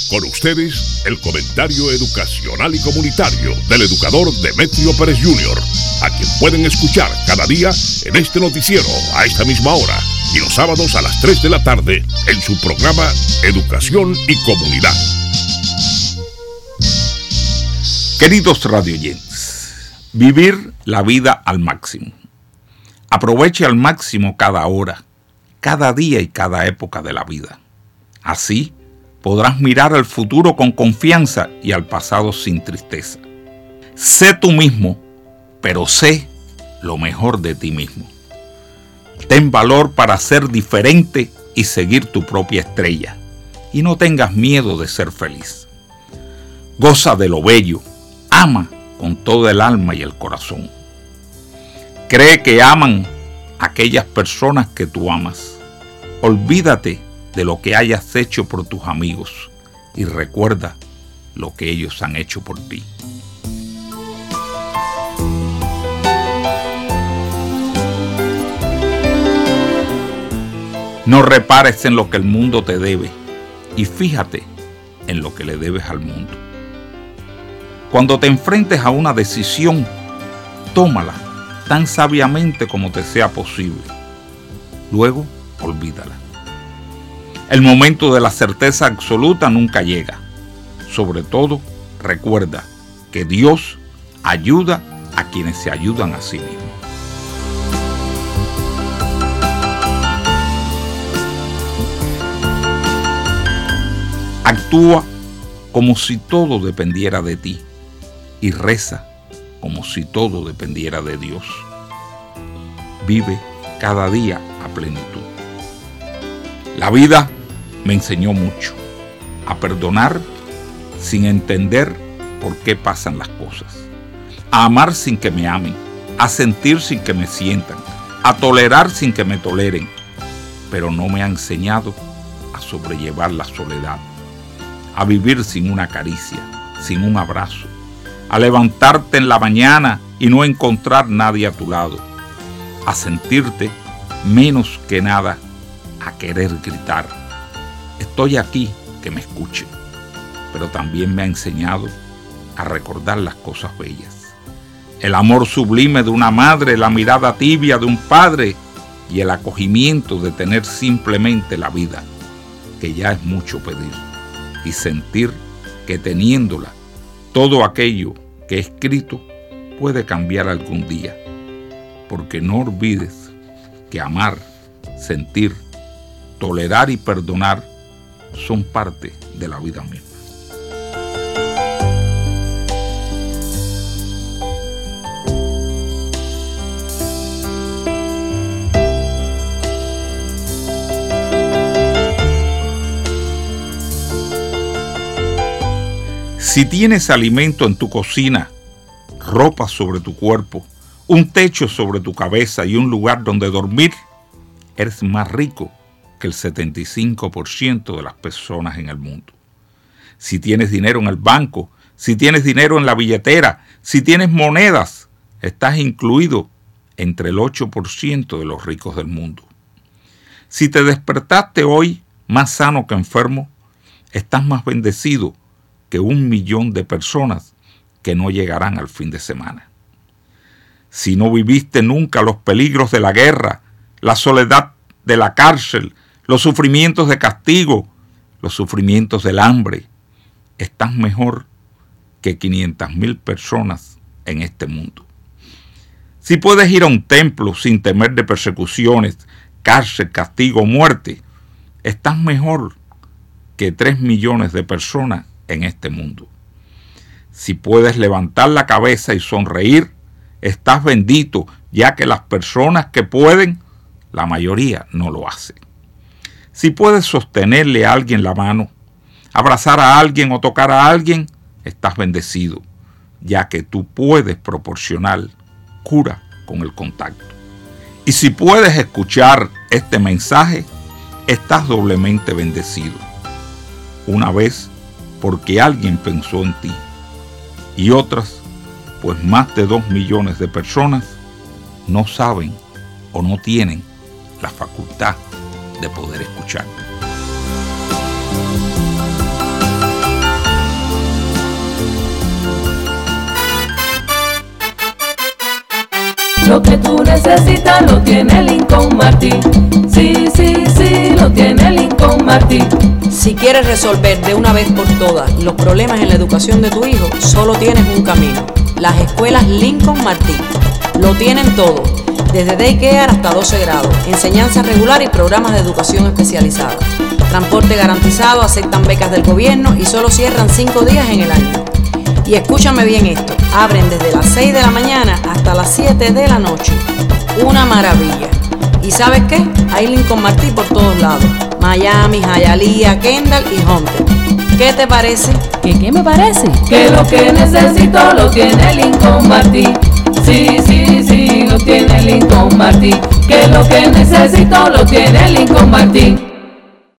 Con ustedes, el comentario educacional y comunitario del educador Demetrio Pérez Jr., a quien pueden escuchar cada día en este noticiero a esta misma hora y los sábados a las 3 de la tarde en su programa Educación y Comunidad. Queridos radioyentes, vivir la vida al máximo. Aproveche al máximo cada hora, cada día y cada época de la vida. Así podrás mirar al futuro con confianza y al pasado sin tristeza. Sé tú mismo, pero sé lo mejor de ti mismo. Ten valor para ser diferente y seguir tu propia estrella. Y no tengas miedo de ser feliz. Goza de lo bello. Ama con todo el alma y el corazón. Cree que aman aquellas personas que tú amas. Olvídate de lo que hayas hecho por tus amigos y recuerda lo que ellos han hecho por ti. No repares en lo que el mundo te debe y fíjate en lo que le debes al mundo. Cuando te enfrentes a una decisión, tómala tan sabiamente como te sea posible. Luego, olvídala. El momento de la certeza absoluta nunca llega. Sobre todo, recuerda que Dios ayuda a quienes se ayudan a sí mismos. Actúa como si todo dependiera de ti y reza como si todo dependiera de Dios. Vive cada día a plenitud. La vida me enseñó mucho a perdonar sin entender por qué pasan las cosas, a amar sin que me amen, a sentir sin que me sientan, a tolerar sin que me toleren, pero no me ha enseñado a sobrellevar la soledad, a vivir sin una caricia, sin un abrazo, a levantarte en la mañana y no encontrar nadie a tu lado, a sentirte menos que nada, a querer gritar. Estoy aquí, que me escuchen. Pero también me ha enseñado a recordar las cosas bellas. El amor sublime de una madre, la mirada tibia de un padre y el acogimiento de tener simplemente la vida, que ya es mucho pedir, y sentir que teniéndola, todo aquello que he escrito puede cambiar algún día. Porque no olvides que amar, sentir, tolerar y perdonar son parte de la vida misma. Si tienes alimento en tu cocina, ropa sobre tu cuerpo, un techo sobre tu cabeza y un lugar donde dormir, eres más rico que el 75% de las personas en el mundo. Si tienes dinero en el banco, si tienes dinero en la billetera, si tienes monedas, estás incluido entre el 8% de los ricos del mundo. Si te despertaste hoy más sano que enfermo, estás más bendecido que 1 millón de personas que no llegarán al fin de semana. Si no viviste nunca los peligros de la guerra, la soledad de la cárcel, los sufrimientos de castigo, los sufrimientos del hambre, estás mejor que 500,000 personas en este mundo. Si puedes ir a un templo sin temer de persecuciones, cárcel, castigo o muerte, estás mejor que 3 millones de personas en este mundo. Si puedes levantar la cabeza y sonreír, estás bendito, ya que las personas que pueden, la mayoría no lo hacen. Si puedes sostenerle a alguien la mano, abrazar a alguien o tocar a alguien, estás bendecido, ya que tú puedes proporcionar cura con el contacto. Y si puedes escuchar este mensaje, estás doblemente bendecido. Una vez, porque alguien pensó en ti, y otras, pues más de 2 millones de personas no saben o no tienen la facultad de poder escuchar. Lo que tú necesitas lo tiene Lincoln Martin. Sí, sí, sí, lo tiene Lincoln Martin. Si quieres resolver de una vez por todas los problemas en la educación de tu hijo, solo tienes un camino: las escuelas Lincoln Martin. Lo tienen todo, desde daycare hasta 12 grados, enseñanza regular y programas de educación especializada. Transporte garantizado, aceptan becas del gobierno y solo cierran 5 días en el año. Y escúchame bien esto, abren desde las 6 de la mañana hasta las 7 de la noche. Una maravilla. ¿Y sabes qué? Hay Lincoln Martin por todos lados: Miami, Hialeah, Kendall y Hunter. ¿Qué te parece? ¿Qué me parece? Que lo que necesito lo tiene Lincoln Martin. Sí, sí, sí, lo tiene Lincoln Martin. Que lo que necesito lo tiene Lincoln Martin.